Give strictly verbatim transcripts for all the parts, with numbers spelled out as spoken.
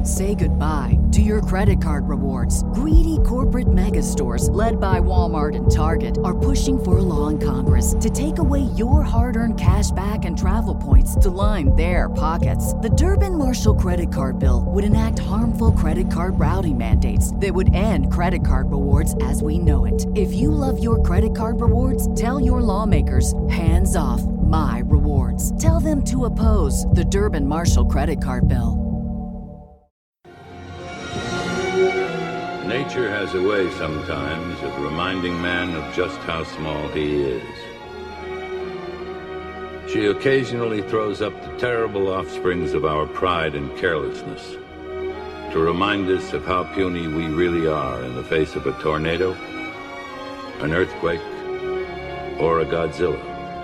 Say goodbye to your credit card rewards. Greedy corporate mega stores, led by Walmart and Target, are pushing for a law in Congress to take away your hard-earned cash back and travel points to line their pockets. The Durbin-Marshall credit card bill would enact harmful credit card routing mandates that would end credit card rewards as we know it. If you love your credit card rewards, tell your lawmakers, hands off my rewards. Tell them to oppose the Durbin-Marshall credit card bill. Nature has a way sometimes of reminding man of just how small he is. She occasionally throws up the terrible offsprings of our pride and carelessness to remind us of how puny we really are in the face of a tornado, an earthquake, or a Godzilla.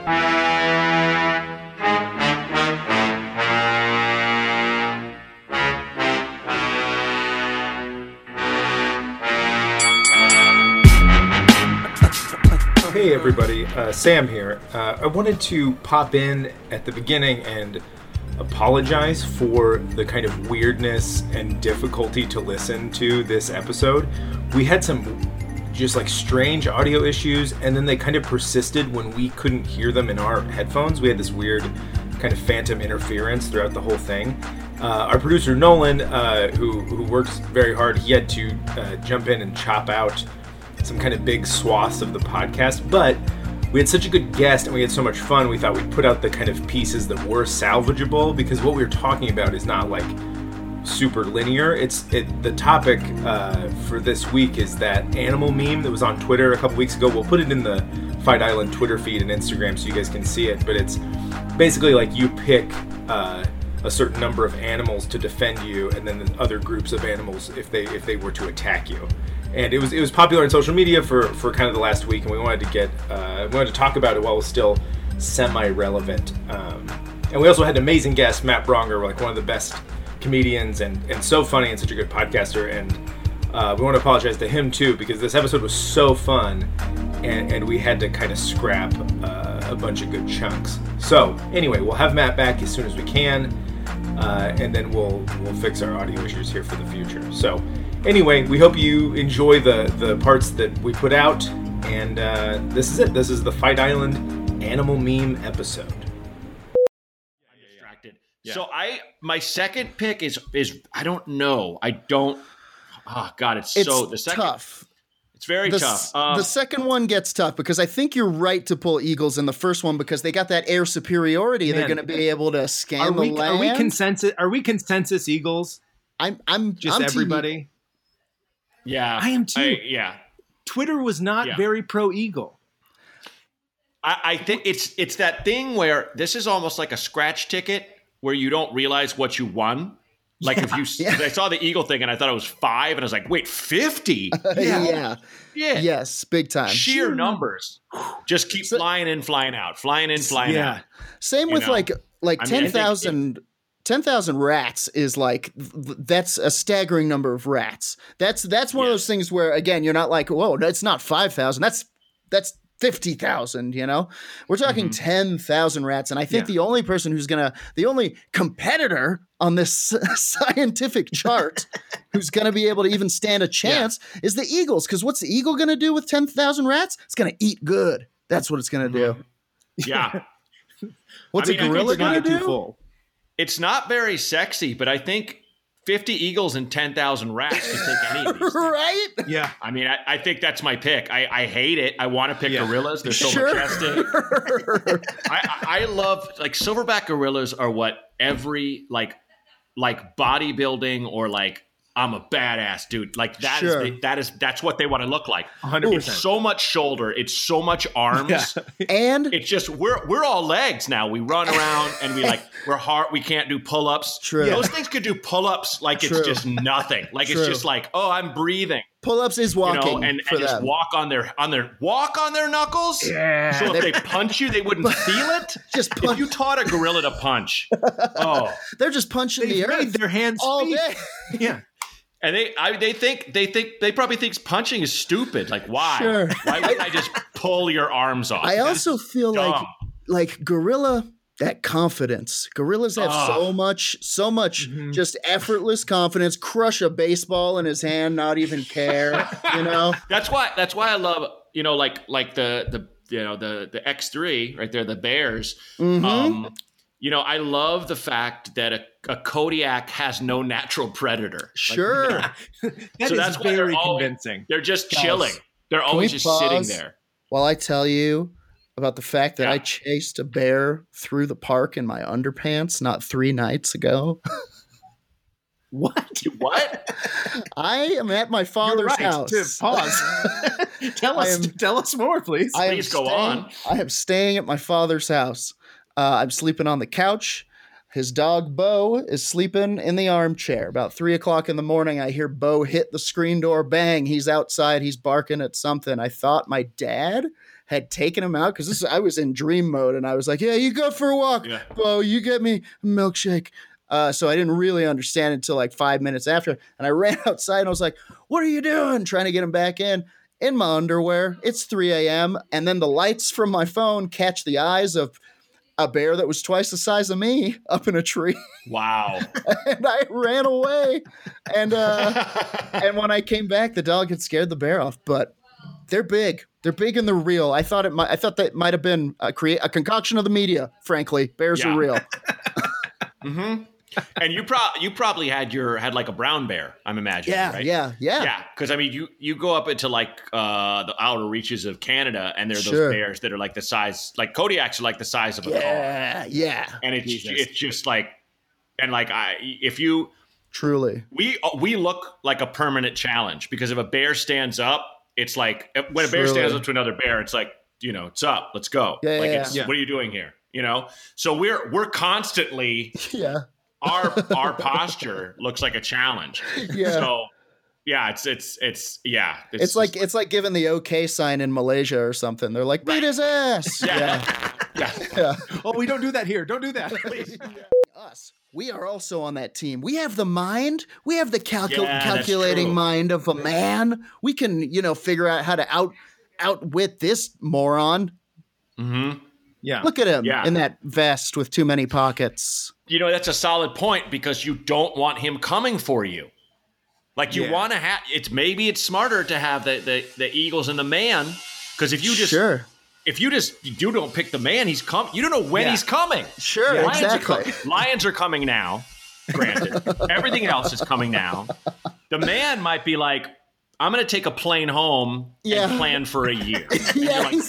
Hey everybody, uh, Sam here. Uh, I wanted to pop in at the beginning and apologize for the kind of weirdness and difficulty to listen to this episode. We had some just like strange audio issues, and then they kind of persisted when we couldn't hear them in our headphones. We had this weird kind of phantom interference throughout the whole thing. Uh, our producer Nolan, uh, who, who works very hard, he had to uh, jump in and chop out some kind of big swaths of the podcast, but we had such a good guest and we had so much fun, we thought we'd put out the kind of pieces that were salvageable, because what we were talking about is not like super linear. It's it, the topic uh, for this week is that animal meme that was on Twitter a couple weeks ago. We'll put it in the Fight Island Twitter feed and Instagram so you guys can see it, but it's basically like you pick uh, a certain number of animals to defend you, and then the other groups of animals if they if they were to attack you. And it was it was popular on social media for, for kind of the last week, and we wanted to get uh, we wanted to talk about it while it was still semi-relevant. Um, and we also had an amazing guest, Matt Bronger, like one of the best comedians and, and so funny and such a good podcaster. And uh, we want to apologize to him too, because this episode was so fun, and, and we had to kind of scrap uh, a bunch of good chunks. So anyway, we'll have Matt back as soon as we can, uh, and then we'll we'll fix our audio issues here for the future. So. Anyway, we hope you enjoy the, the parts that we put out, and uh, this is it. This is the Fight Island Animal Meme episode. I'm distracted. Yeah. So I, my second pick is is I don't know. I don't. Oh God, it's, it's so the second. Tough. It's very the, tough. Um, the second one gets tough because I think you're right to pull Eagles in the first one because they got that air superiority. Man, they're going to be able to scan are the we, land. Are we consensus? Are we consensus Eagles? I'm. I'm just I'm everybody. Team, Yeah, I am too. I, yeah, Twitter was not yeah. very pro Eagle. I, I think it's it's that thing where this is almost like a scratch ticket where you don't realize what you won. Like yeah, if you, yeah. I saw the Eagle thing and I thought it was five, and I was like, wait, fifty? Yeah, yeah, yeah, yes, big time. Sheer numbers, just keep so, flying in, flying out, flying in, flying yeah. out. Same with know? like like I mean, ten thousand. ten thousand rats is like, that's a staggering number of rats. That's that's one yeah. of those things where, again, you're not like, whoa, that's not five thousand. That's that's fifty thousand, you know? We're talking mm-hmm. ten thousand rats. And I think yeah. the only person who's going to, the only competitor on this scientific chart who's going to be able to even stand a chance yeah. is the Eagles. Because what's the Eagle going to do with ten thousand rats? It's going to eat good. That's what it's going to mm-hmm. do. Yeah. What's I mean, a gorilla going to do? Full. It's not very sexy, but I think fifty Eagles and ten thousand rats can take any of these things. Right? Yeah. I mean, I, I think that's my pick. I, I hate it. I want to pick yeah. gorillas. They're so sure. majestic. I, I, I love, like, silverback gorillas are what every, like, like bodybuilding or, like, I'm a badass dude. Like that sure. is the, that is that's what they want to look like. one hundred percent. It's so much shoulder. It's so much arms. Yeah. And it's just we're we're all legs now. We run around and we like we're hard. We can't do pull ups. True. Those things could do pull ups like True. it's just nothing. Like True. it's just like, oh, I'm breathing. Pull ups is walking, you know, and, for and just them. walk on their on their walk on their knuckles. Yeah. So if they punch you, they wouldn't feel it. Just punch. If you taught a gorilla to punch, oh, they're just punching they the earth. Their hands all speak. day. Yeah. And they, I, they think, they think, they probably think punching is stupid. Like, why? Sure. Why would I just pull your arms off? I also feel Dumb. like, like gorilla, that confidence. Gorillas have oh. so much, so much mm-hmm. just effortless confidence. Crush a baseball in his hand, not even care. You know, that's why. That's why I love. You know, like like the the you know the the X three right there, the Bears. Mm-hmm. Um, you know, I love the fact that a, a Kodiak has no natural predator. Sure, like, that so is that's very always, convincing. They're just Guys, chilling. They're always just sitting there. While I tell you about the fact that yeah. I chased a bear through the park in my underpants not three nights ago. What? What? I am at my father's right house. To pause. tell us. Am, tell us more, please. I please go staying, on. I am staying at my father's house. Uh, I'm sleeping on the couch. His dog Bo is sleeping in the armchair. About three o'clock in the morning, I hear Bo hit the screen door. Bang! He's outside. He's barking at something. I thought my dad had taken him out because this I was in dream mode, and I was like, "Yeah, you go for a walk, yeah. Bo. You get me a milkshake." Uh, so I didn't really understand until like five minutes after, and I ran outside and I was like, "What are you doing?" Trying to get him back in in my underwear. It's three a.m. and then the lights from my phone catch the eyes of a bear that was twice the size of me up in a tree. Wow. And I ran away. And uh, and when I came back, the dog had scared the bear off. But they're big. They're big and they're real. I thought it might. I thought that might have been a create a concoction of the media. Frankly, bears yeah. are real. Mm-hmm. And you pro- you probably had your had like a brown bear, I'm imagining, yeah, right? Yeah, yeah, yeah. Because I mean, you you go up into like uh, the outer reaches of Canada, and there are those sure. bears that are like the size, like Kodiaks are like the size of a yeah, car. Yeah, yeah. And it's Jesus. it's just like, and like I if you truly we we look like a permanent challenge because if a bear stands up, it's like when a bear truly. stands up to another bear, it's like you know, it's up, let's go. Yeah, like yeah, it's yeah. what are you doing here? You know, so we're we're constantly yeah. Our our posture looks like a challenge. Yeah. So yeah, it's it's it's yeah. It's, it's like it's like giving the OK sign in Malaysia or something. They're like, beat right. his ass. Yeah. Yeah. yeah. yeah. Oh, we don't do that here. Don't do that. Please. Us. We are also on that team. We have the mind. We have the calcul- yeah, calculating mind of a man. We can, you know, figure out how to out outwit this moron. Mm-hmm. Yeah. Look at him yeah. in that vest with too many pockets. You know, that's a solid point because you don't want him coming for you. Like you yeah. want to have it's maybe it's smarter to have the, the, the Eagles and the man because if you just sure. if you just you don't pick the man, he's come you don't know when yeah. he's coming. Sure, Lions exactly. Are com- Lions are coming now. Granted. Everything else is coming now. The man might be like, I'm going to take a plane home yeah. and plan for a year. And yeah, you're like,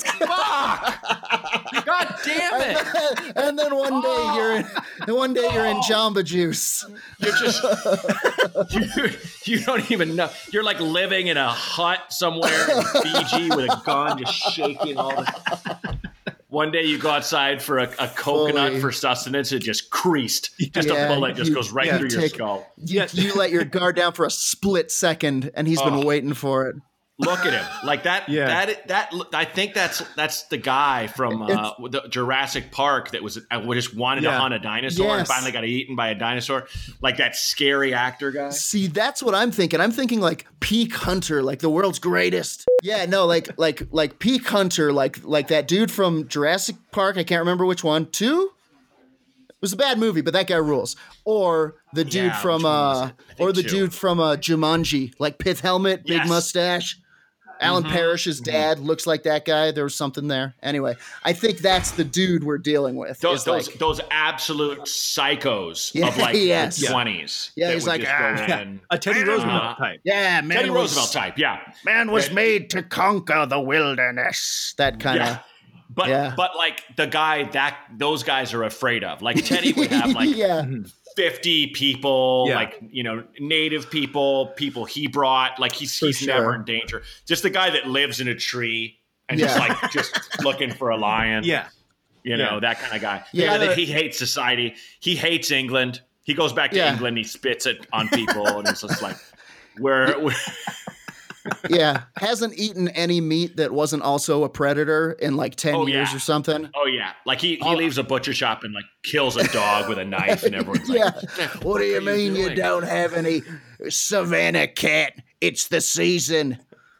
fuck! God damn it! And then, and then one day oh. you're in, one day oh. you're in Jamba Juice. You're just you, you don't even know. You're like living in a hut somewhere in Fiji with a gun, just shaking all the. One day you go outside for a, a coconut Fully. for sustenance, it just creased. Just yeah, a bullet just you, goes right yeah, through take, your skull. You, you let your guard down for a split second, and he's oh. been waiting for it. Look at him, like that. Yeah. That that I think that's that's the guy from uh, the Jurassic Park that was uh, just wanted yeah. to hunt a dinosaur yes. and finally got eaten by a dinosaur. Like that scary actor guy. See, that's what I'm thinking. I'm thinking like peak hunter, like the world's greatest. Yeah, no, like like like peak hunter, like like that dude from Jurassic Park. I can't remember which one. Two. It was a bad movie, but that guy rules. Or the dude yeah, from uh, or the two. dude from uh, Jumanji, like pith helmet, big yes. mustache. Alan mm-hmm. Parrish's dad mm-hmm. looks like that guy. There was something there. Anyway, I think that's the dude we're dealing with. Those those, like, those absolute psychos yeah, of like yes. the twenties. Yeah, he's like ah, yeah. a Teddy Roosevelt uh, type. Yeah, man. Teddy was, Roosevelt type. Yeah, man was made to conquer the wilderness. That kind of. Yeah. But yeah. but like the guy that those guys are afraid of. Like Teddy would have like yeah. fifty people, yeah. like, you know, native people, people he brought. Like he's, he's sure. never in danger. Just the guy that lives in a tree and yeah. just like just looking for a lion. Yeah. You know, yeah. that kind of guy. The yeah, guy the, that he hates society. He hates England. He goes back to yeah. England. He spits it on people. And it's just like, we're... we're yeah, hasn't eaten any meat that wasn't also a predator in like ten oh, years yeah. or something. Oh yeah, like he, he oh. leaves a butcher shop and like kills a dog with a knife, and everyone's yeah. like, "What do you mean you, you don't have any Savannah cat? It's the season."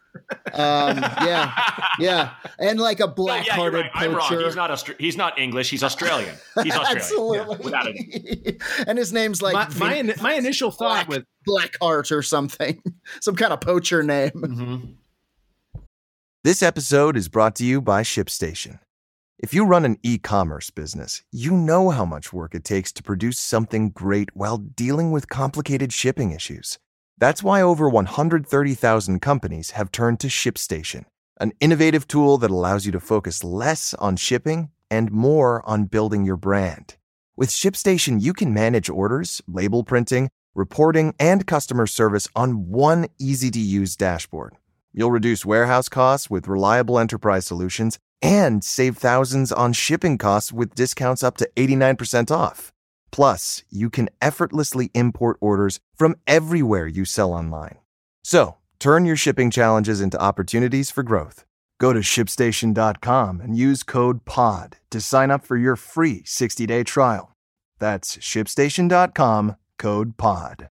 Um, yeah, yeah, and like a black-hearted no, yeah, right. I'm poacher. wrong. He's not Austra- He's not English. He's Australian. He's Australian. Absolutely. Yeah, without it. And his name's like my my, my initial thought Black, with Blackheart or something, some kind of poacher name. Mm-hmm. This episode is brought to you by ShipStation. If you run an e-commerce business, you know how much work it takes to produce something great while dealing with complicated shipping issues. That's why over one hundred thirty thousand companies have turned to ShipStation, an innovative tool that allows you to focus less on shipping and more on building your brand. With ShipStation, you can manage orders, label printing, reporting, and customer service on one easy-to-use dashboard. You'll reduce warehouse costs with reliable enterprise solutions and save thousands on shipping costs with discounts up to eighty-nine percent off. Plus, you can effortlessly import orders from everywhere you sell online. So, turn your shipping challenges into opportunities for growth. Go to ship station dot com and use code P O D to sign up for your free sixty-day trial. That's ship station dot com, code P O D.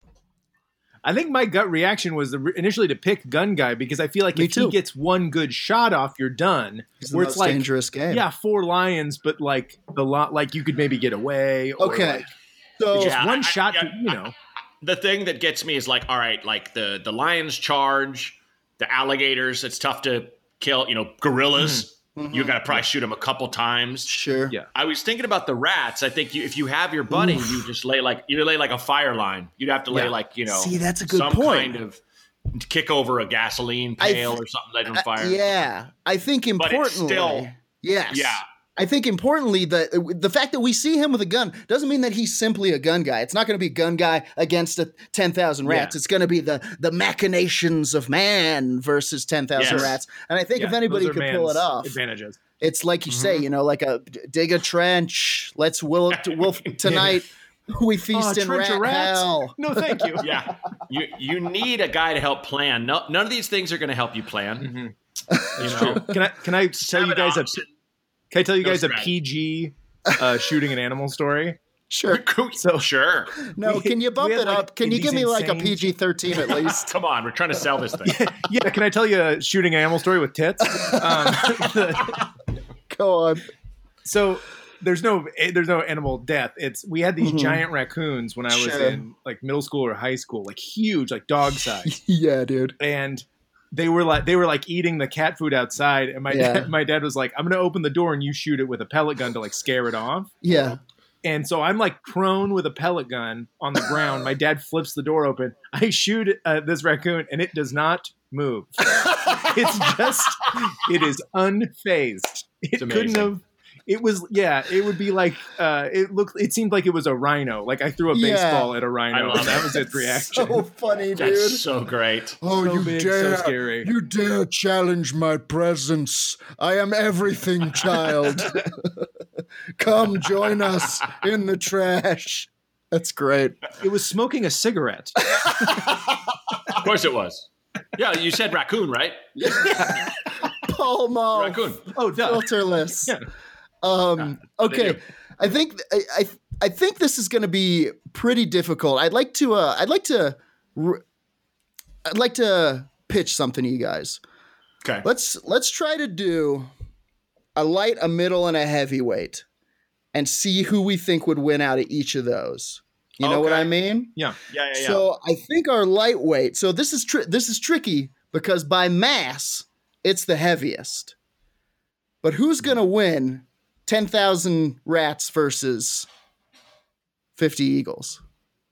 I think my gut reaction was the, initially to pick Gun Guy because I feel like Me if too. he gets one good shot off, you're done. It's the Where most it's like, dangerous game. yeah, four lions, but like the lot, like you could maybe get away. Or Okay. like, So just Yeah, one I- shot, I- to, you know. The thing that gets me is like, all right, like the the lions charge, the alligators. It's tough to kill. You know, gorillas. Mhm. You got to probably shoot them a couple times. sure. Yeah. I was thinking about the rats. I think you, if you have your buddy, you just lay like you lay like a fire line. You'd have to lay Yeah. like you know, See, that's a good some point. kind of kick over a gasoline I pail th- or something, light on Uh, fire. yeah, I think But it's importantly, still- yes, Yeah. I think importantly, the the fact that we see him with a gun doesn't mean that he's simply a gun guy. It's not going to be gun guy against a ten thousand rats. Yeah. It's going to be the the machinations of man versus ten thousand Yes. rats. And I think Yeah, if anybody those are could pull man's it off, advantages. it's like you Mm-hmm. say, you know, like a dig a trench. Let's will will tonight we feast Oh, in trench rat of rats? hell. No, thank you. Yeah, you you need a guy to help plan. No, none of these things are going to help you plan. Mm-hmm. You know, Can I can I tell you Have an guys a option. can I tell you No guys a strat. P G uh, shooting an animal story? Sure. So sure. No, We- can you bump we had, it like, up? Can in you these give me like a insane- P G thirteen at least? Come on, we're trying to sell this thing. Yeah, can I tell you a shooting an animal story with tits? Um, Go on. so there's no there's no animal death. It's we had these Mhm. giant raccoons when I was Sure. in like middle school or high school, like huge, like dog size, Yeah, dude. and they were like they were like eating the cat food outside. And my Yeah. dad, my dad was like, "I'm gonna open the door and you shoot it with a pellet gun to like scare it off." Yeah. And so I'm like prone with a pellet gun on the ground. My dad flips the door open. I shoot uh, this raccoon, and it does not move. It's just, it is unfazed. It couldn't amazing. have. It was, yeah. It would be like, uh, it looked. It seemed like it was a rhino. Like I threw a Yeah. baseball at a I rhino, love and that it. was its reaction. So funny, dude. That's so great. Oh, So you big, so dare! scary. You dare challenge my presence? I am everything, child. Come join us in the trash. That's great. It was smoking a cigarette. Of course it was. Yeah, you said raccoon, right? Paul Mall, Raccoon. Oh, duh. filterless. Yeah. Um, what they okay, do. I think I, I I think this is going to be pretty difficult. I'd like to uh, I'd like to r- I'd like to pitch something to you guys. Okay. Let's let's try to do a light, a middle, and a heavyweight, and see who we think would win out of each of those. You know what Okay. I mean? Yeah. Yeah, yeah, yeah. So I think our lightweight. So this is tri- this is tricky because by mass, it's the heaviest. But who's gonna win? Ten thousand rats versus fifty eagles.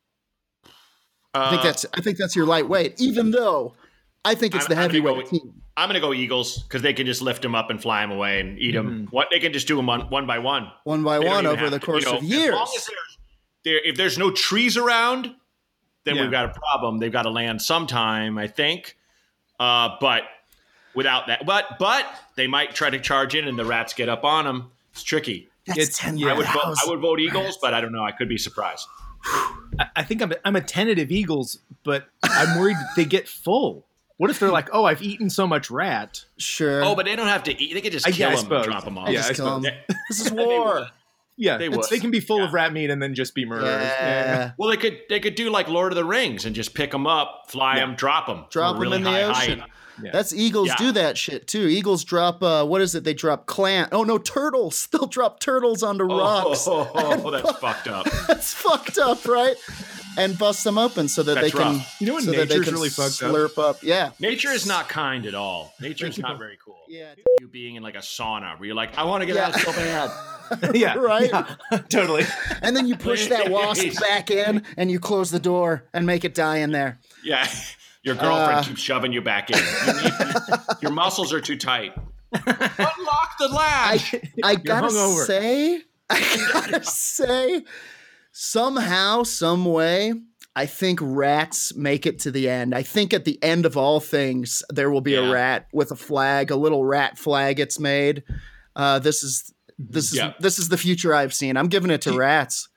I think Uh, that's I think that's your lightweight. Even though I think it's I'm- the I'm gonna go heavyweight with- team. I'm gonna go Eagles because they can just lift them up and fly them away and eat them. Mhm. What they can just do them one, one by one. One by They don't one even over have the to, course you know, of years. As long as there's, there, if there's no trees around, then Yeah. we've got a problem. They've got to land sometime, I think. Uh, but without that, but but they might try to charge in, and the rats get up on them. It's tricky. That's It's- ten yeah, I would vote. I thousand. would vote Eagles, but I don't know. I could be surprised. I, I think I'm a, I'm a tentative Eagles, but I'm worried they get full. What if they're like, oh, I've eaten so much rat? Sure. Oh, but they don't have to eat. They can just I- kill yeah, I them and suppose. drop them off. Yeah, Just I kill 'em. suppose. This is They war. will. Yeah, They they, would. they can be full Yeah. of rat meat and then just be murderers. Yeah. Well, they could they could do like Lord of the Rings and just pick them up, fly Yeah. them, drop them, Drop them really in the high ocean. height. Yeah. That's Eagles Yeah. do that shit too. Eagles drop uh what is it? They drop clam. Oh no, turtles. They'll drop turtles onto rocks. Oh, oh, that's fucked up. That's fucked up, right? And bust them open so that That's they can. rough. You know what so that they nature's can really fucked up? slurp up. Yeah. Nature is not kind at all. Nature's not very cool. Yeah. You being in like a sauna where you're like, I want to get Yeah. out so bad. yeah, Right? yeah, totally. And then you push that wasp back in, and you close the door and make it die in there. Yeah. Your girlfriend Uh, keeps shoving you back in. You need, your muscles are too tight. Unlock the latch. I I gotta hungover. say, I gotta say, somehow, some way, I think rats make it to the end. I think at the end of all things, there will be Yeah. a rat with a flag, a little rat flag gets made. Uh, this is this is Yeah. this is the future I've seen. I'm giving it to rats.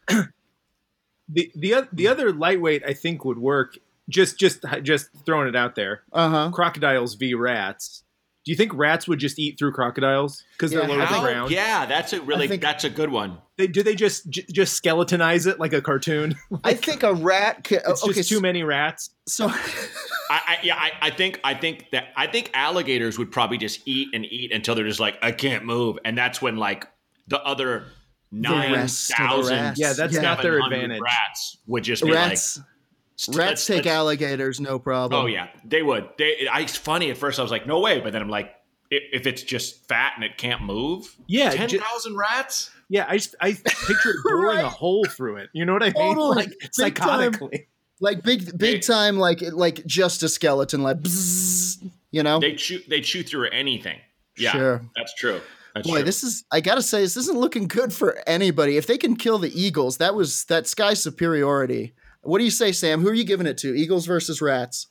The the oth- the other lightweight I think would work. Just just just throwing it out there. Uh huh. Crocodiles v rats. Do you think rats would just eat through crocodiles because Yeah, they're low to the How- ground? yeah, that's a really I think- that's a good one. They, do they just j- just skeletonize it like a cartoon? I think a rat. Ca- It's okay, just too many rats. so I, I yeah, I, I think I think that I think alligators would probably just eat and eat until they're just like, I can't move, and that's when like the other nine rest of the thousand rats. Yeah, that's Yeah. not their advantage. Rats would just be rats like, rats let's- take let's- alligators, no problem. Oh yeah, they would. They. I, it's funny at first. I was like, no way, but then I'm like, i- if it's just fat and it can't move, Yeah, ten ju- thousand rats. Yeah, I just I picture it boring Right. a hole through it. You know what I mean? Totally. Like Big time. psychotically. Like big big They- time, like like just a skeleton, like bzzz, you know. They chew. They chew through anything. Yeah, Sure. that's true. That's Boy, true. this is I gotta say, this isn't looking good for anybody. If they can kill the Eagles, that was that sky superiority. What do you say, Sam? Who are you giving it to? Eagles versus rats?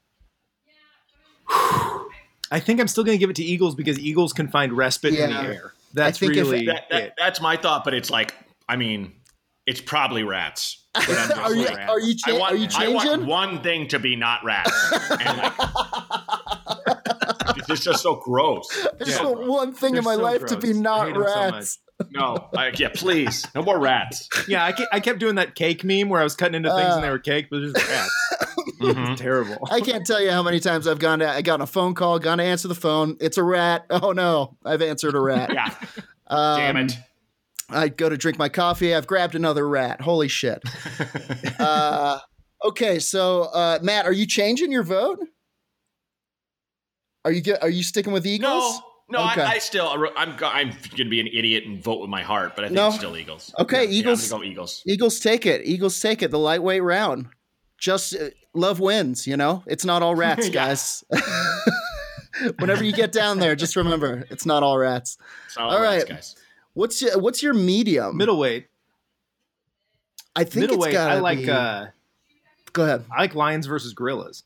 I think I'm still going to give it to Eagles because Eagles can find respite in the Yeah. air. That's think if- really that, that, it. that's my thought, but it's like, I mean, it's probably rats. But I'm just Are you like, are you I cha- want, are you I want changing? one thing to be not rats. And like, it's just so gross. I just Yeah. want one thing They're in my so life to gross. be I not hate 'em so rats. No, I, yeah, please, no more rats. Yeah, I, ke- I kept doing that cake meme where I was cutting into things Uh. and they were cake, but it was just rats. Mhm. It's terrible. I can't tell you how many times I've gone to I got a phone call, gone to answer the phone. It's a rat. Oh no, I've answered a rat. Yeah, Um, damn it. I go to drink my coffee. I've grabbed another rat. Holy shit. uh, okay, so uh, Matt, are you changing your vote? Are you get, Are you sticking with Eagles? No, no, Okay. I, I still, I'm, go- I'm gonna be an idiot and vote with my heart, but I think No. it's still Eagles. Okay, Yeah, Eagles. Yeah, I'm gonna go Eagles. Eagles take it. Eagles take it. The lightweight round. Just uh, love wins. You know, it's not all rats, Yeah. guys. Whenever you get down there, just remember it's not all rats. It's not All rats, right. guys. What's your What's your medium? Middleweight. I think it's Middleweight. got. I like be, uh, Go ahead. I like lions versus gorillas.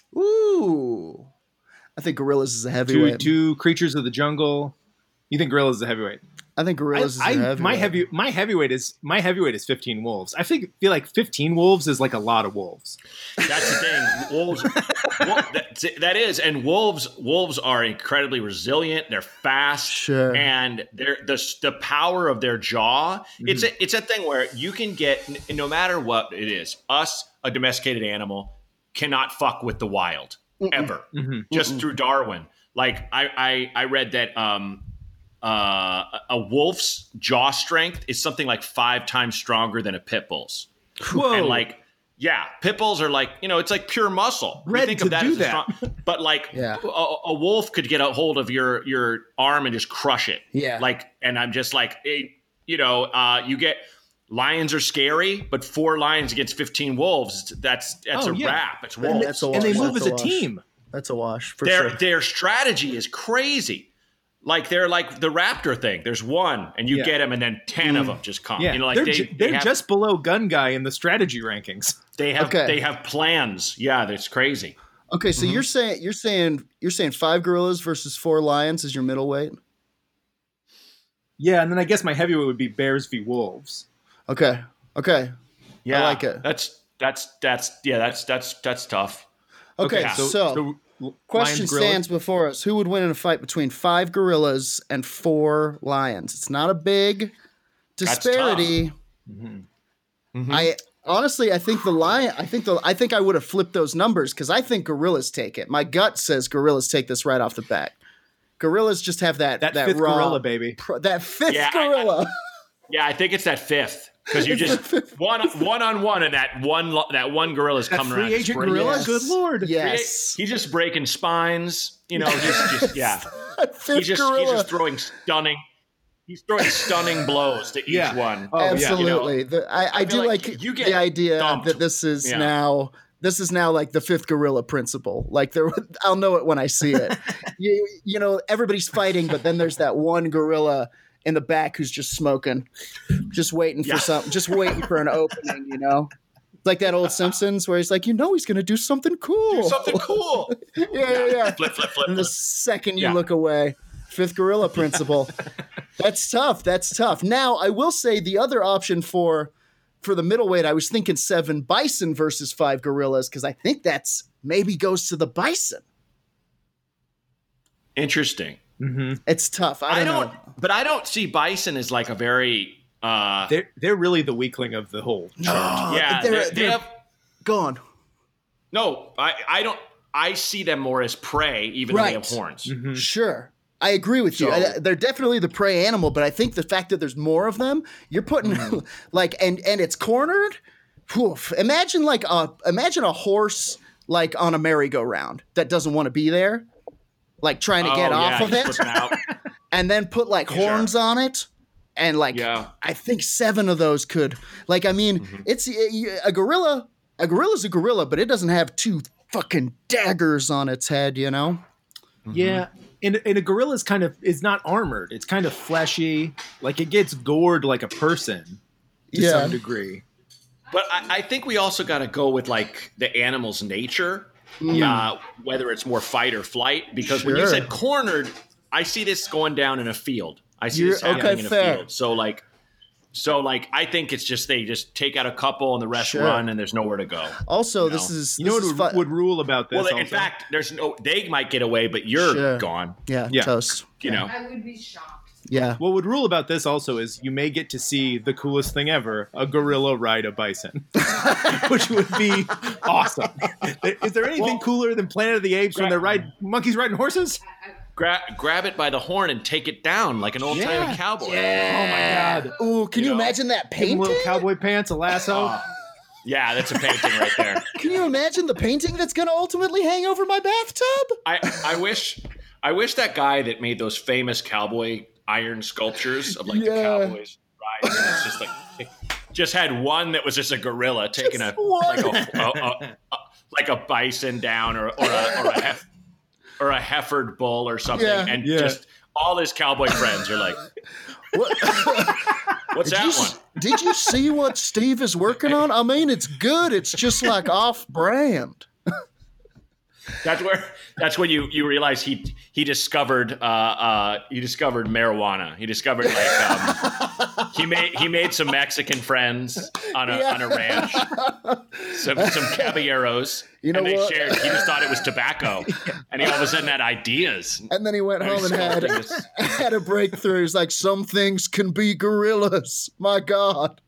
Ooh, I think gorillas is a Two heavyweight. two creatures of the jungle. You think gorillas is a heavyweight? I think I, gorillas is a I- heavyweight. my heavy my heavyweight is my heavyweight is fifteen wolves. I think feel like fifteen wolves is like a lot of wolves. That's the thing. Wolves. Well, that, that is, and wolves. Wolves are incredibly resilient. They're fast, Sure. and they're the the power of their jaw. It's a it's a thing where you can get n- no matter what it is. Us, a domesticated animal, cannot fuck with the wild ever. Mhm. Just through Darwin. Like I I, I read that. Um, uh, a wolf's jaw strength is something like five times stronger than a pit bull's. Whoa! And like, yeah, pit bulls are like, you know, it's like pure muscle. We Bred think to of that do as a that. strong, but like Yeah. a, a wolf could get a hold of your your arm and just crush it. Yeah. Like, and I'm just like, it, you know, uh, you get lions are scary, but four lions against fifteen wolves, that's that's Oh, a yeah. wrap. It's And wolves. that's a and they wash. move That's as a wash. team. That's a wash for their sure. their strategy is crazy. Like they're like the raptor thing. There's one, and you Yeah. get them, and then ten of them just come. Yeah, You know, like they're they, ju- they they're have, just below gun guy in the strategy rankings. they have Okay. they have plans. Yeah, that's crazy. Okay, so you're saying you're saying you're saying five gorillas versus four lions is your middleweight. Yeah, and then I guess my heavyweight would be bears v wolves. Okay, okay, Yeah, like it. That's that's that's yeah, that's that's that's tough. okay. yeah. So, so l- question lions, gorillas? stands before us: who would win in a fight between five gorillas and four lions? It's not a big disparity. Mm-hmm. Mm-hmm. I honestly, I think the lion. I think the. I think I would have flipped those numbers because I think gorillas take it. My gut says gorillas take this right off the bat. Gorillas just have that that, that fifth raw, gorilla, baby. Pro, that fifth yeah, gorilla. I, I, yeah, I think it's that fifth because you just one one on one, and that one that one gorilla's that coming free around. agent breaking, gorilla. Yes. Good lord. Yes, he's just breaking spines. You know, just, just yeah. Fifth He's just gorilla. he's just throwing stunning. He's throwing stunning blows to each Yeah. one. Oh, Absolutely. You know, the, I, I, I do feel like, like you get the idea dumped. that this is Yeah. now this is now like the fifth gorilla principle. Like there, I'll know it when I see it. you, you know, everybody's fighting, but then there's that one gorilla in the back who's just smoking, just waiting for Yeah. something, just waiting for an opening. You know, it's like that old Simpsons where he's like, you know, he's going to do something cool. do something cool. yeah, yeah, yeah. Flip, flip, flip. And the flip. second you Yeah. look away, fifth gorilla principle. That's tough. That's tough. Now, I will say the other option for for the middleweight, I was thinking seven bison versus five gorillas because I think that's maybe goes to the bison. Interesting. Mm-hmm. It's tough. I I don't, don't, know. but I don't see bison as like a very. Uh, They're they're really the weakling of the whole. No, yeah, they're, they, they they're have. gone. No, I, I don't. I see them more as prey, even though they have Right. horns. Mhm. Sure. I agree with you. So- I, they're definitely the prey animal, but I think the fact that there's more of them, you're putting Mm-hmm. like and and it's cornered. Oof. Imagine like a imagine a horse like on a merry-go-round that doesn't want to be there, like trying to get Oh, off yeah, of he's it, flipping out. and then put like Sure. horns on it, and like Yeah. I think seven of those could. Like I mean, Mm-hmm. it's a gorilla. A gorilla's a gorilla, but it doesn't have two fucking daggers on its head, you know. Yeah, and, and a gorilla is kind of is not armored. It's kind of fleshy. Like it gets gored like a person to Yeah. some degree. But I, I think we also got to go with like the animal's nature, uh, whether it's more fight or flight. Because when you Sure. said cornered, I see this going down in a field. I see You're- this happening okay, in a fair. field. So like, so like, I think it's just they just take out a couple and the rest Sure. run and there's nowhere to go. Also, You this know. is You know this what is would, fu- would rule about this? Well, in also? fact, there's no. They might get away, but you're Sure. gone. yeah, Yeah. toast. You know. I would be shocked. Yeah. What would rule about this also is you may get to see the coolest thing ever: a gorilla ride a bison, which would be awesome. Is there anything Well- cooler than Planet of the Apes when they're ride monkeys riding horses? Grab grab it by the horn and take it down like an old timey Yeah. cowboy. Oh my god! Ooh, can you, You know, imagine that Give 'em painting? little cowboy pants, a lasso. Oh, yeah, that's a painting right there. Can you imagine the painting that's going to ultimately hang over my bathtub? I, I wish I wish that guy that made those famous cowboy iron sculptures of like Yeah. the cowboys riding, and it's just like just had one that was just a gorilla taking Just a one. like a, a, a, a like a bison down or or a, or a hef, or a heifered bull or something, Yeah. and Yeah. just all his cowboy friends are like, What? "What's did, that you, one?" s- did you see what Steve is working on? I mean, it's good. It's just like off brand. That's where that's when you you realize he he discovered uh uh he discovered marijuana. He discovered like um he made he made some Mexican friends on a Yeah. on a ranch. Some some caballeros. You know and they what? shared he just thought it was tobacco. And he all of a sudden had ideas. And then he went And home and he's had, sculpting this- had a breakthrough. He's like, some things can be gorillas. My God.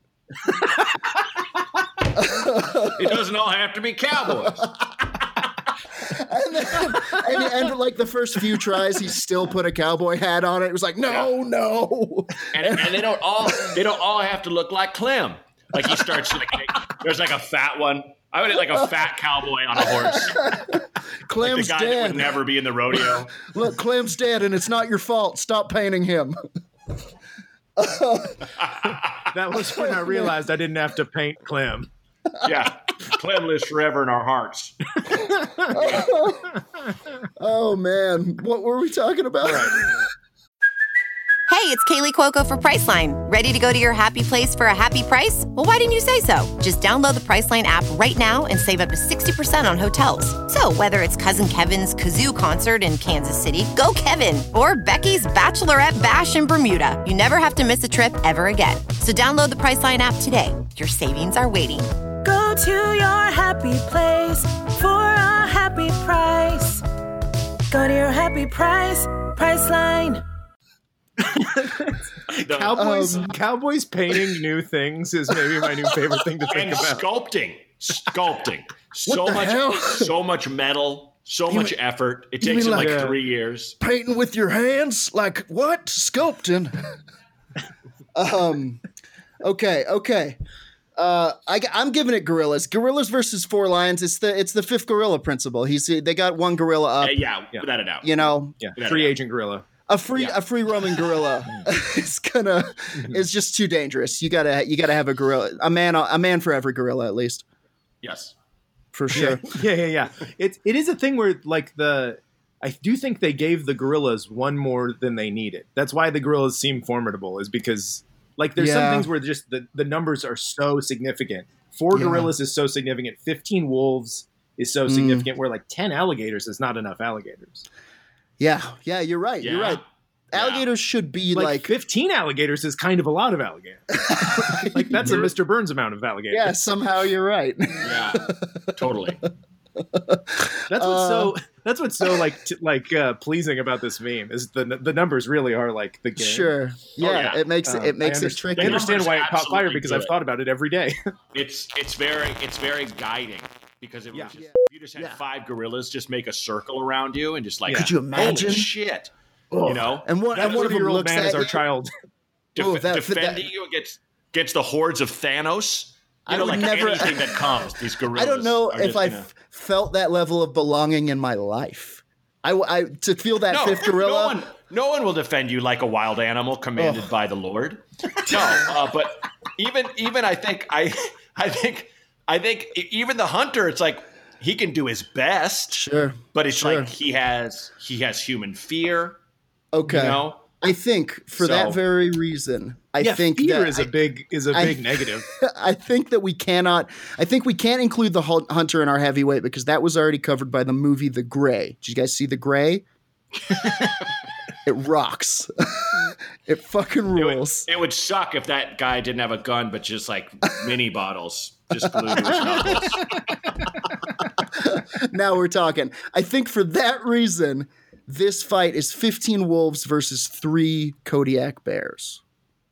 It doesn't all have to be cowboys. And then, and, and like the first few tries, he still put a cowboy hat on it. It was like, no, no. And, and they don't all they don't all have to look like Clem. Like he starts like there's like a fat one. I would like a fat cowboy on a horse. Like Clem's the guy that dead. would never be in the rodeo. Look, Clem's dead, and it's not your fault. Stop painting him. That was when I realized I didn't have to paint Clem. Yeah. Clem lives forever in our hearts. Oh man, what were we talking about? Hey, it's Kaylee Cuoco for Priceline. Ready to go to your happy place for a happy price? Well, why didn't you say so? Just download the Priceline app right now and save up to sixty percent on hotels. So whether it's Cousin Kevin's Kazoo Concert in Kansas City, go Kevin, or Becky's Bachelorette Bash in Bermuda, you never have to miss a trip ever again. So download the Priceline app today. Your savings are waiting. Go to your happy place for a happy price. Go to your happy price, Priceline. The- Cowboys, Um, Cowboys painting new things is maybe my new favorite thing to think and about. sculpting, sculpting. So the much, hell? so much metal, so much effort. It takes mean him like like- three years. Painting with your hands? Like what? Sculpting. um. Okay. Okay. Uh, I, I'm giving it gorillas. Gorillas versus four lions. It's the it's the fifth gorilla principle. He's they got one gorilla up. Uh, yeah, Yeah. without a doubt. You know, Yeah, Yeah. free agent gorilla. a free a free roaming gorilla is gonna is just too dangerous. You gotta you gotta have a gorilla, a man a man for every gorilla at least, Yes. for sure. Yeah, yeah, yeah. It it is a thing where like the I do think they gave the gorillas one more than they needed. That's why the gorillas seem formidable, is because like there's some Yeah. things where just the, the numbers are so significant. Four Yeah. gorillas is so significant. Fifteen wolves is so Mm. significant. Where like ten alligators is not enough alligators. Yeah, yeah, you're right. You're Yeah. right. Alligators should be Like, like, fifteen alligators is kind of a lot of alligators. Like that's a Mister Burns amount of alligators. yeah. Somehow you're right. Yeah. Totally. That's what's so that's what's so like t- like uh, pleasing about this meme is the the numbers really are like the game. Sure. Yeah, yeah. it makes Um, it makes I it understand, tricky. I understand numbers why it caught fire absolutely because do I've it. thought about it every day. It's it's very it's very guiding because it was Yeah. just, Yeah. you just had Yeah. five gorillas just make a circle around you and just like Could you imagine? holy shit, Ugh. you know, And one That and one of them forty-year-old looks man at is our you. child. Def- Oh, that- defending that- you against against the hordes of Thanos. You I know, would like never- anything that comes, these gorillas. I don't know are if just I gonna- f- felt that level of belonging in my life. I, I to feel that no, fifth gorilla. No one, no one will defend you like a wild animal commanded Ugh. by the Lord. No, uh, but even even I think I I think I think e- even the hunter, it's like he can do his best, Sure. but it's Sure. like he has he has human fear. Okay. You know, I think for So- that very reason, I yeah, think fear that is I- a big is a I- big negative. I think that we cannot. I think we can't include the hun- hunter in our heavyweight because that was already covered by the movie The Gray. Did you guys see The Gray? It rocks. It fucking it would, rules. it would suck if that guy didn't have a gun, but just like mini bottles just glued to his knuckles. Now we're talking. I think for that reason, this fight is fifteen wolves versus three Kodiak bears.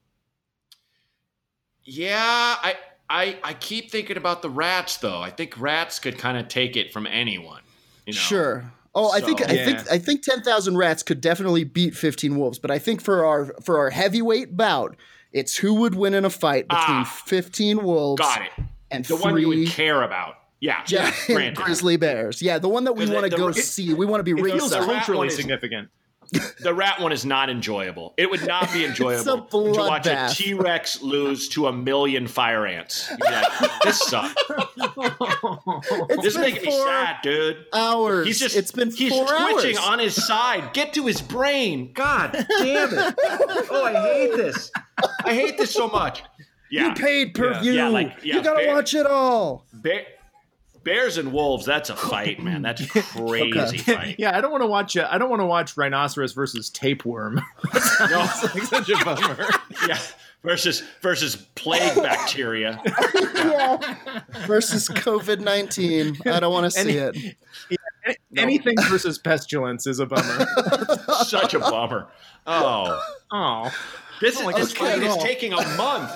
Yeah, I, I I keep thinking about the rats though. I think rats could kind of take it from anyone. You know? Sure. Oh, I think So- I think Yeah. I think ten thousand rats could definitely beat fifteen wolves, but I think for our for our heavyweight bout, it's who would win in a fight between Ah. fifteen wolves Got it. and The three one you would care about. Yeah, giant granted. grizzly bears. Yeah, the one that we Because want to the- go it- see. We want to be It feels the ringside. rat culturally one is- significant. The rat one is not enjoyable. It would not be enjoyable to watch a bloodbath. T-Rex lose to a million fire ants. You'd be like, this sucks. It's This is been making me four sad, dude. hours. He's just it's been he's four twitching hours. on his side. Get to his brain. God damn it. Oh, I hate this. I hate this so much. Yeah. You paid per Yeah. view. Yeah, like- yeah, you gotta bear- watch it all. Bear, bears and wolves, that's a fight, man. That's a crazy Okay. fight. Yeah, I don't want to watch. Uh, I don't want to watch rhinoceros versus tapeworm. No, Like such a bummer. yeah. Versus versus plague bacteria. Yeah. Versus COVID nineteen. I don't want to see Any- it. Anything versus pestilence is a bummer. Such a bummer. Oh. Oh, This, is, this okay. fight is taking a month.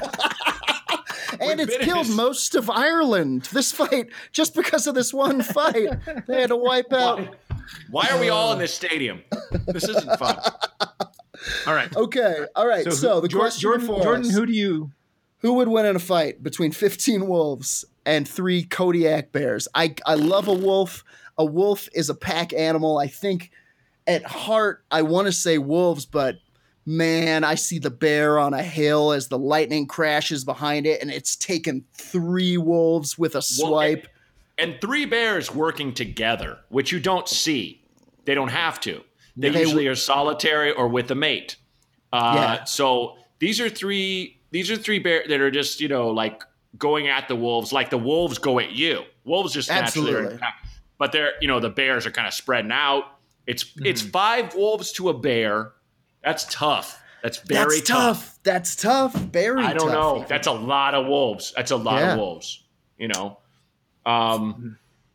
And We've it's been in killed this- most of Ireland. This fight, just because of this one fight, they had to wipe out. Why, why are we all in this stadium? This isn't fun. all right. Okay, all right. So, who- the Jor- question Jordan, for Jordan, us, who do you? who would win in a fight between fifteen wolves and three Kodiak bears? I I love a wolf. A wolf is a pack animal. I think at heart I want to say wolves, but man, I see the bear on a hill as the lightning crashes behind it, and it's taken three wolves with a swipe. And, and three bears working together, which you don't see. They don't have to. They They usually w- are solitary or with a mate. Uh, Yeah. So these are three. These are three bears that are just you know like going at the wolves, like the wolves go at you. Wolves just naturally are, Absolutely. but they're you know the bears are kind of spreading out. It's it's five wolves to a bear. That's tough. That's very That's tough. That's tough. Very I don't tough. know. That's a lot of wolves. That's a lot Yeah. of wolves. You know. Um,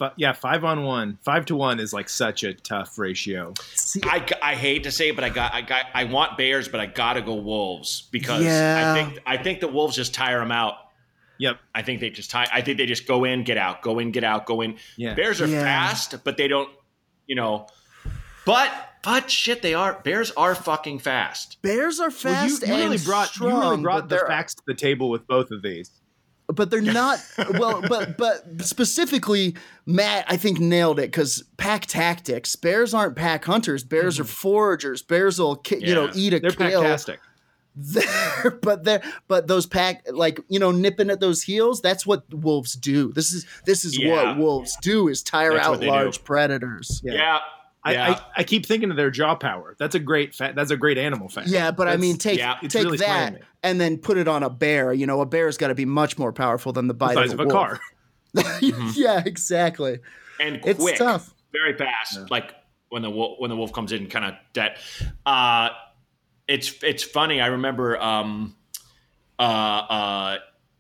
F- yeah, five on one, five to one is like such a tough ratio. I, I hate to say it, but I got I got I want Bears, but I gotta go Wolves because Yeah. I think I think the Wolves just tire them out. Yep. I think they just tie. I think they just go in, get out, go in, get out, go in. Yeah. Bears are Yeah. fast, but they don't. You know, but but shit, they are. Bears are fucking fast. Bears are Well, fast you, you really and brought strong, you really but brought the they're- facts to the table with both of these. but they're not well but but specifically Matt I think nailed it because pack tactics. Bears aren't pack hunters. Bears are foragers. Bears will ki- you know Yeah. eat a They're kill. fantastic. They're, but they're but those pack like you know nipping at those heels. That's what wolves do. This is this is Yeah. what wolves do is tire That's what out they large do. predators. Yeah. Yeah, I, yeah. I, I keep thinking of their jaw power. That's a great fa- that's a great animal fact. Yeah, but I That's- mean, take yeah, it's take really that swaying me. and then put it on a bear. You know, a bear's got to be much more powerful than the the bite size of of a, a wolf. car. Yeah, exactly. and It's quick, tough. very fast. Like when the wolf, when the wolf comes in, kind of that. Uh, it's it's funny. I remember um, uh, uh,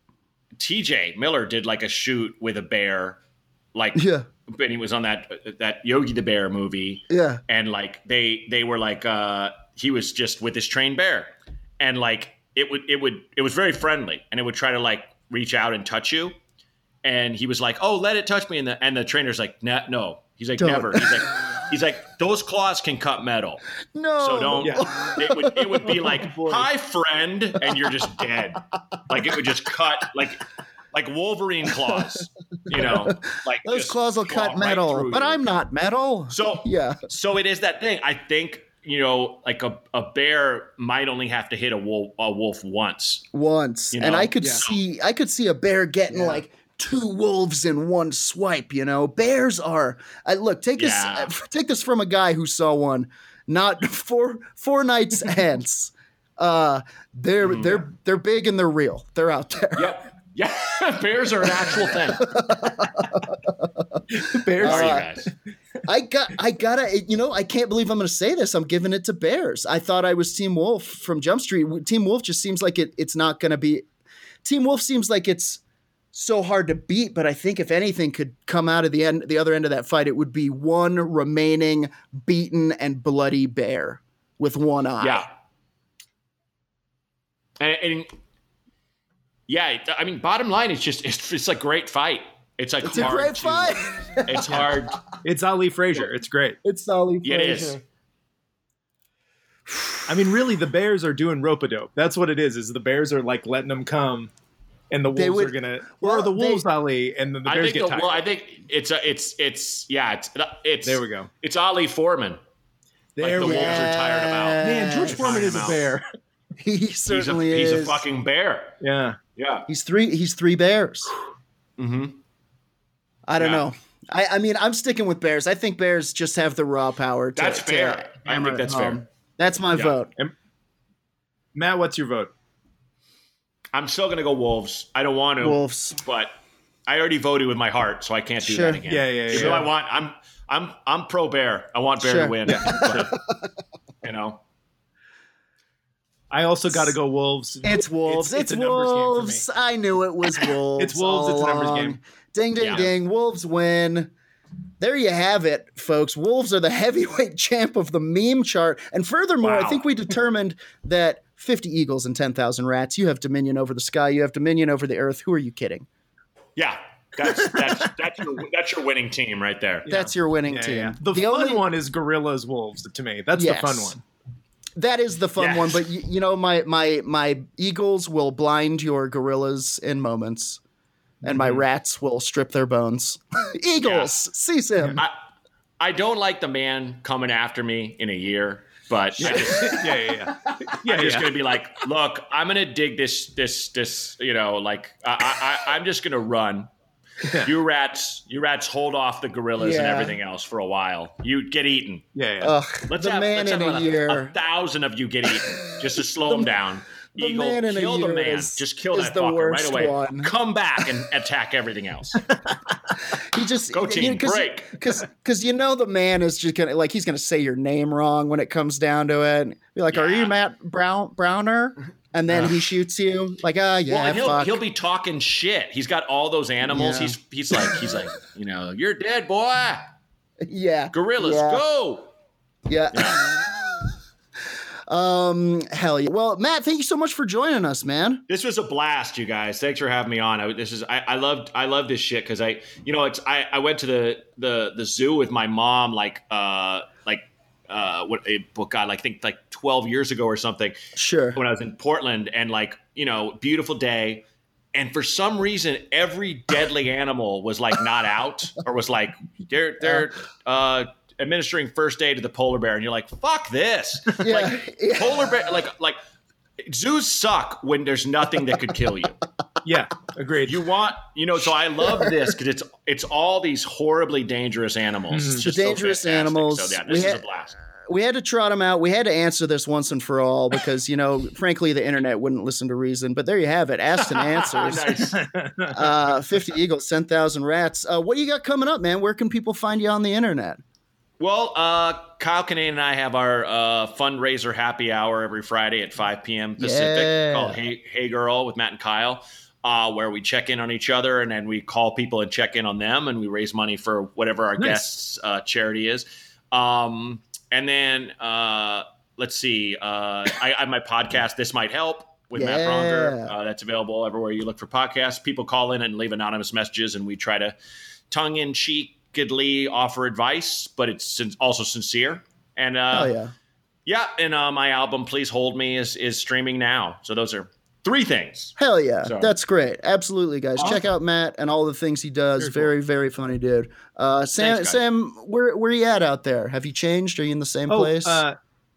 T J Miller did like a shoot with a bear, like Yeah. when he was on that that Yogi the Bear movie. Yeah. And like they they were like uh, he was just with this trained bear, and like it would it would it was very friendly, and it would try to like reach out and touch you. And he was like, "Oh, let it touch me." And the and the trainer's like, "No, no." He's like, Don't. "Never." He's like, "He's like, those claws can cut metal, No. so don't." Yeah. It would it would be like, Oh, boy. "Hi, friend," and you're just dead. Like it would just cut like like Wolverine claws, you know. Like Those just claws will claw cut right metal, through but you. I'm not metal. So Yeah. So it is that thing. I think you know, like a, a bear might only have to hit a wolf a wolf once. Once, You and know? I could Yeah. see, I could see a bear getting like two wolves in one swipe. You know, bears are. I look, take Yeah. this, take this from a guy who saw one, not four four nights hence. Uh, they're Mm-hmm. they're they're big and they're real. They're out there. Yep. Yeah, bears are an actual thing. Bears. Sorry, Uh, guys. I got, I gotta, you know, I can't believe I'm going to say this. I'm giving it to Bears. I thought I was Team Wolf from Jump Street. Team Wolf just seems like it. It's not going to be. Team Wolf seems like it's so hard to beat. But I think if anything could come out of the end, the other end of that fight, it would be one remaining beaten and bloody bear with one eye. Yeah. And, and yeah, I mean, bottom line, it's just it's, it's a great fight. It's like It's a hard great to- fight. It's hard. It's Ali Frazier. It's great. It's Ollie Yeah, it Frazier. is. I mean, really, the Bears are doing rope-a-dope. That's what it is. Is the Bears are like letting them come, and the They Wolves would- are gonna, well, or the they- Wolves Ali, and then the I Bears think get the, tired. well, I think it's a it's it's yeah it's it's There we go. It's Ali Foreman. There the we Wolves go. are tired about. Man, George Yes. Foreman is a Time out. bear. He He's a certainly he's is. a fucking bear. Yeah. Yeah. He's three. He's three bears. Mm-hmm. I don't Yeah. know. I, I mean, I'm sticking with Bears. I think Bears just have the raw power. To, That's to fair. I hammer think it that's home. fair. That's my Yeah. vote. And Matt, what's your vote? I'm still gonna go Wolves. I don't want to, Wolves. but I already voted with my heart, so I can't do Sure. that again. Yeah, yeah, Even yeah. though I want. I'm I'm I'm pro Bear. I want Bear Sure. to win. But, you know. I also got to go Wolves. It's Wolves. It's, a numbers game for me. Wolves. I knew it was Wolves. It's Wolves, all it's a numbers along. game. Ding, ding, Yeah. ding. Wolves win. There you have it, folks. Wolves are the heavyweight champ of the meme chart. And furthermore, I Wow. think we determined that fifty eagles and ten thousand rats. You have dominion over the sky. You have dominion over the earth. Who are you kidding? Yeah. That's that's that's your that's your winning team right there. That's your winning Yeah, team. yeah. The, The fun only- one is Gorillas Wolves to me. That's Yes. the fun one. That is the fun Yes. one, but you, you know, my my my eagles will blind your gorillas in moments, and my rats will strip their bones. Eagles, seize him. I I don't like the man coming after me in a year, but I just, yeah, yeah, yeah. Yeah, I'm just yeah. gonna be like, look, I'm gonna dig this this this you know like I, I I- I'm just gonna run. You rats, you rats, hold off the gorillas and Yeah. everything else for a while. You get eaten. Yeah, yeah. Ugh, Let's the have, man let's in have a a, year. a thousand of you get eaten just to slow them down. the Eagle, man in a kill the year man. is- Just kill is that the fucker right worst away. one. Come back and attack everything else. he just go team you know, cause, break because because you know the man is just gonna like he's gonna say your name wrong when it comes down to it. Be like, yeah. Are you Matt Brown Browner? And then he shoots you like, ah, oh, yeah, well, and he'll, fuck. he'll be talking shit. He's got all those animals. Yeah. He's he's like he's like you know you're dead, boy. Yeah, gorillas, yeah. go. Yeah. yeah. Um, hell yeah. Well, Matt, thank you so much for joining us, man. This was a blast, you guys. Thanks for having me on. I, this is, I, I loved, I love this shit. Cause I, you know, it's, I, I went to the, the, the zoo with my mom, like, uh, like, uh, what a book, God, like, I think like twelve years ago or something. Sure. When I was in Portland and like, you know, beautiful day. And for some reason, every deadly animal was like not out or was like, they're, they're, uh, administering first aid to the polar bear, and you're like, "Fuck this!" Yeah, like yeah. polar bear, like like zoos suck when there's nothing that could kill you. Yeah, agreed. You want, you know, so I love this because it's it's all these horribly dangerous animals. Mm-hmm. It's just the dangerous so animals. So yeah, this we is had, a blast. We had to trot them out. We had to answer this once and for all because, you know, frankly, the internet wouldn't listen to reason. But there you have it. Asked and answers. Nice. uh, fifty Eagles, ten thousand Rats. Uh, what do you got coming up, man? Where can people find you on the internet? Well, uh, Kyle Kinane and I have our uh, fundraiser happy hour every Friday at five p.m. Pacific yeah. called Hey Hey Girl with Matt and Kyle, uh, where we check in on each other and then we call people and check in on them and we raise money for whatever our nice. guests' uh, charity is. Um, and then uh, let's see, uh, I, I have my podcast, This Might Help, with yeah. Matt Bronger. Uh, that's available everywhere you look for podcasts. People call in and leave anonymous messages and we try to tongue-in-cheek offer advice, but it's also sincere. And uh, oh yeah, yeah. And uh, my album "Please Hold Me" is is streaming now. So those are three things. Hell yeah, so. That's great. Absolutely, guys, awesome. Check out Matt and all the things he does. Very, very, cool. very funny dude. Uh, Sam, Thanks, Sam, where where you at out there? Have you changed? Are you in the same oh, place? Uh,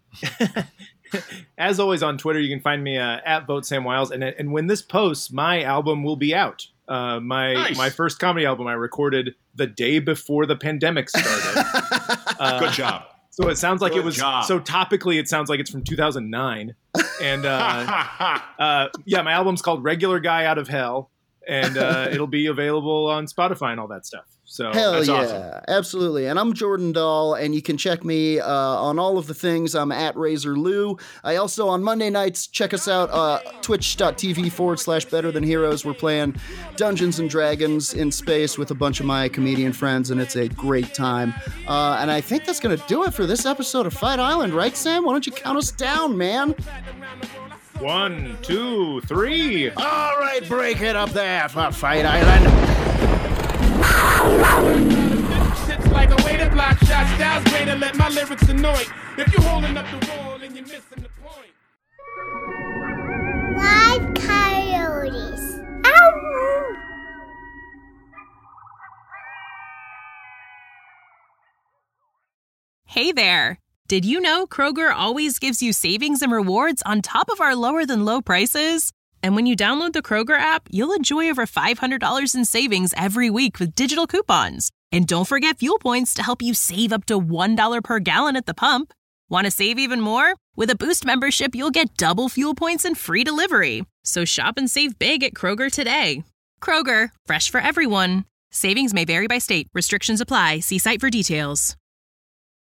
as always on Twitter, you can find me uh, at Vote Sam Wiles, and and when this posts, my album will be out. Uh, my nice. my first comedy album I recorded the day before the pandemic started. uh, Good job. So it sounds like Good it was job. so topically. It sounds like it's from two thousand nine, and uh, uh, yeah, my album's called "Regular Guy Out of Hell," and uh, it'll be available on Spotify and all that stuff. So Hell that's yeah, awesome. Absolutely. And I'm Jordan Dahl, and you can check me uh, on all of the things. I'm at Razor Lou. I also, on Monday nights, check us out, uh, twitch.tv forward slash Better Than Heroes. We're playing Dungeons and Dragons in space with a bunch of my comedian friends, and it's a great time. Uh, and I think that's going to do it for this episode of Fight Island, right, Sam? Why don't you count us down, man? One, two, three. All right, break it up there for Fight Island. Shit's like a way to block shots. Styles way to let my lyrics annoy. If you're holding up the wall and you're missing the point. Live coyotes. Ow! Hey there. Did you know Kroger always gives you savings and rewards on top of our lower than low prices? And when you download the Kroger app, you'll enjoy over five hundred dollars in savings every week with digital coupons. And don't forget fuel points to help you save up to one dollar per gallon at the pump. Want to save even more? With a Boost membership, you'll get double fuel points and free delivery. So shop and save big at Kroger today. Kroger, fresh for everyone. Savings may vary by state. Restrictions apply. See site for details.